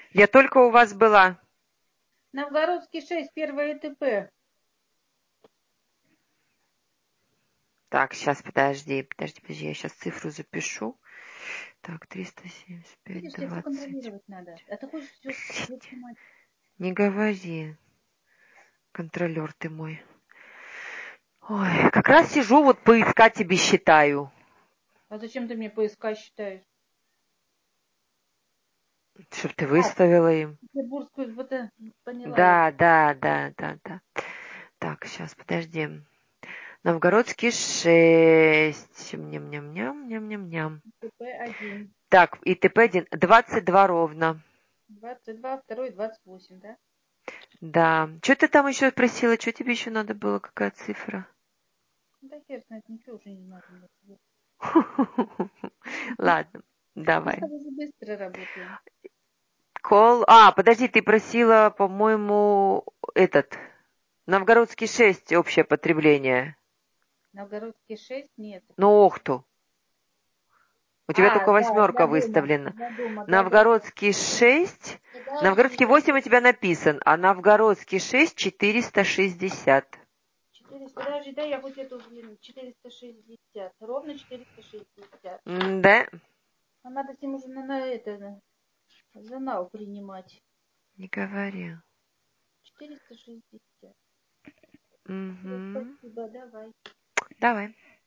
Я только у вас была. Новгородский 6, первое ИТП. Так, сейчас, подожди, я сейчас цифру запишу. Так, Видишь, 375, тебе все 20. контролировать надо. А ты хочешь все снимать. Не говори, контролер ты мой. Ой, как раз сижу, вот поискать тебе считаю. А зачем ты мне поискать считаешь? Чтоб ты А, выставила им. петербургскую, вот поняла я. Да, да, да, да, да. Так, сейчас, подожди. Новгородский 6. Ням-ням-ням, ням-ням-ням. ИТП-1. Так, ИТП-1. 22 ровно. 22, второй 28, да? Да. Что ты там еще просила? Что тебе еще надо было? Какая цифра? Да хер знает, ничего уже не надо мне. Ладно, Мы с давай. тобой же быстро работаем. Подожди, ты просила, по-моему, Новгородский 6 общее потребление. Новгородский 6 нет. Ну, Охту. У тебя только Да, восьмерка выставлена. для дома, да. Новгородский 6. Новгородский Подожди. 8 у тебя написан, а Новгородский 6 460. 400, подожди, да, я хоть эту, 460. Ровно 460. Да, А надо с ним уже за нал принимать. не говори. 460. Угу. Спасибо, давай. Давай.